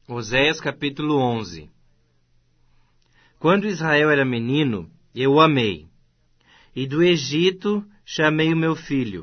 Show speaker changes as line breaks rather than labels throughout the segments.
Oséias capítulo 11. Quando Israel era menino, eu o amei, e do Egito chamei o meu filho.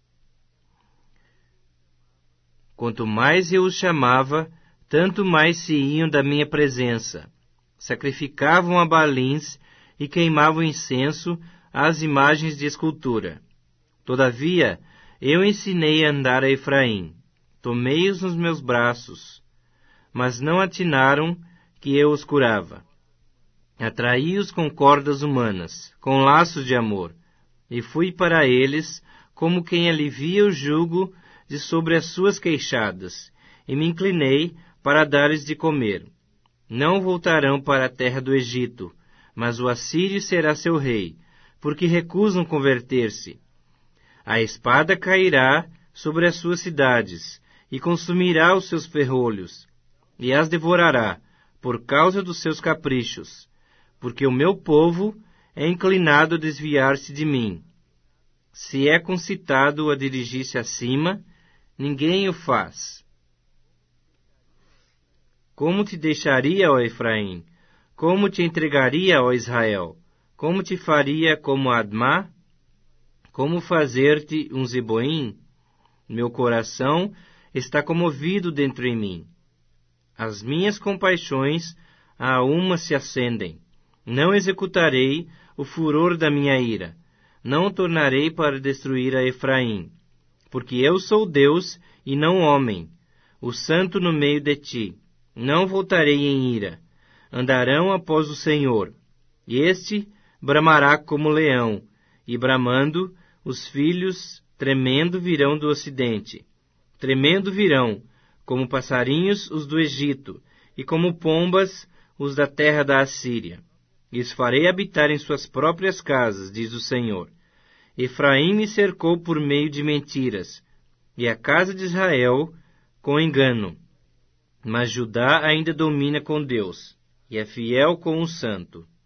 Quanto mais eu os chamava, tanto mais se iam da minha presença. Sacrificavam a Baalins e queimavam incenso às imagens de escultura. Todavia, eu ensinei a andar a Efraim. Tomei-os nos meus braços, mas não atinaram que eu os curava. Atraí-os com cordas humanas, com laços de amor, e fui para eles como quem alivia o jugo de sobre as suas queixadas, e me inclinei para dar-lhes de comer. Não voltarão para a terra do Egito, mas o assírio será seu rei, porque recusam converter-se. A espada cairá sobre as suas cidades, e consumirá os seus ferrolhos, e as devorará, por causa dos seus caprichos, porque o meu povo é inclinado a desviar-se de mim. Se é concitado a dirigir-se acima, ninguém o faz. Como te deixaria, ó Efraim? Como te entregaria, ó Israel? Como te faria como Admá? Como fazer-te um Zeboim? Meu coração está comovido dentro em mim. As minhas compaixões a uma se acendem. Não executarei o furor da minha ira. Não tornarei para destruir a Efraim. Porque eu sou Deus e não homem, o santo no meio de ti. Não voltarei em ira. Andarão após o Senhor. E este bramará como leão, e bramando, os filhos, tremendo, virão do ocidente. Tremendo virão, como passarinhos os do Egito, e como pombas os da terra da Assíria. E os farei habitar em suas próprias casas, diz o Senhor. Efraim me cercou por meio de mentiras, e a casa de Israel com engano. Mas Judá ainda domina com Deus, e é fiel com o Santo.